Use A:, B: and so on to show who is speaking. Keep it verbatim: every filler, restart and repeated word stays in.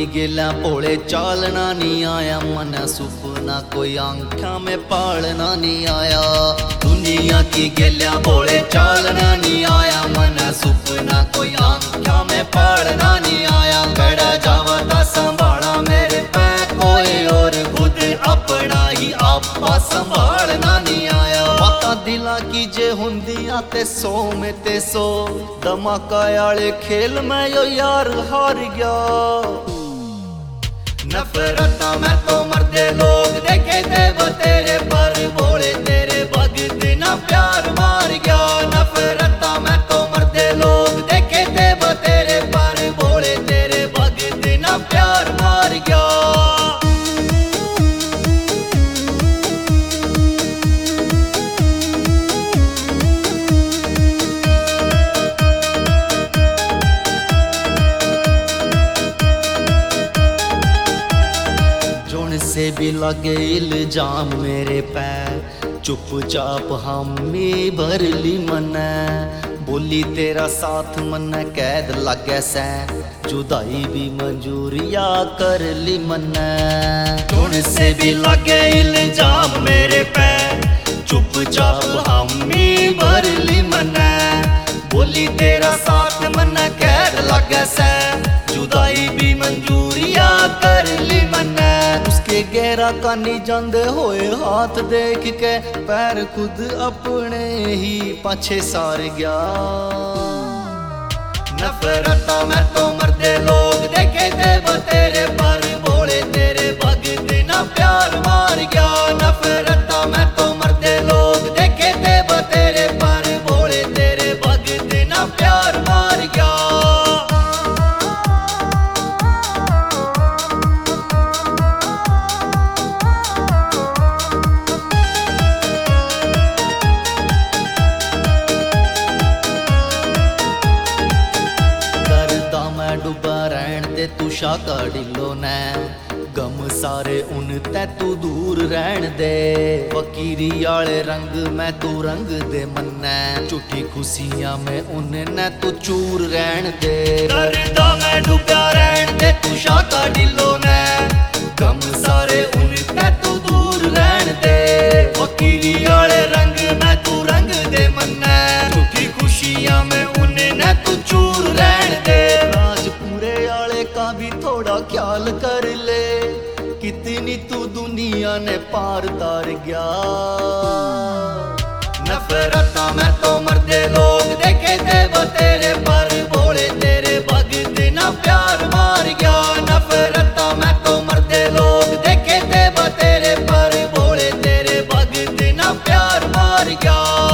A: गेला भोले चालना नहीं आया, मन सुपना कोई आंखा में पालना नहीं आया। दुनिया की गेला भोले चालना नहीं आया, मन सुपना कोई आंखा में पालना नहीं आया। कड़ा जावता संभाला मेरे पे कोई और, खुद अपना ही आपा संभालना नहीं आया। बातां दिला की जे हुंदियां ते सौ में ते सौ, धमाका आले खेल में यो यार हार गया। नफरत मैं तो मरदे लोग देखे थे वो तेरे पर, बोले तेरे भगत ना प्यार मार गया। नफरत मैं तो मरदे लोग देखे थे वो तेरे पर, बोले तेरे भगत ना प्यार मार गया। से भी लगे इल्जाम मेरे पैर, चुपचाप हामी भर ली मन। बोली तेरा साथ मन कैद लगे सै, जुदाई भी मंजूरिया कर ली मन। तुण से भी लगे इल्जाम मेरे पैर, चुपचाप हामी भर ली मन। बोली तेरा साथ मन कैद लगे सै, जुदाई भी मंजूरिया कर ली मन। उसके गहरा कानी जांदे होए हाथ देख के, पैर खुद अपने ही पाछे सार गया। नफरत मैं तो मरदे लोग देखे थे वो तेरे पर, बोले तेरे भगत ना प्यार मार गया। नफरत मैं तो मरदे लोग देखे थे वो तेरे पर, बोले तेरे भगत ना प्यार मार गया। डुबा रहन दे तू शाका डिलो ने, गम सारे उन ते तू दूर रहन दे। फकीरी आले रंग में तू रंग दे मन्ने, झूठी खुशियां में उन्हें तू चूर रहन दे। दर्दा में डुबा रहन दे तू शाका डिलो ने, गम सारे उन ते तू दूर रहन दे। फकीरी आले रंग में तू रंग दे मन्ने, झूठी खुशियां में उन्हें तू चूर रहन दे। का भी थोड़ा ख्याल कर ले, कितनी तू दुनिया ने पार तार गया। नफरत मैं तो मरदे लोग देखे थे वो तेरे पर, बोले तेरे भगत ना प्यार मार गया। नफरत मैं तो मरदे लोग देखे थे वो तेरे पर, बोले तेरे भगत ना प्यार मार गया।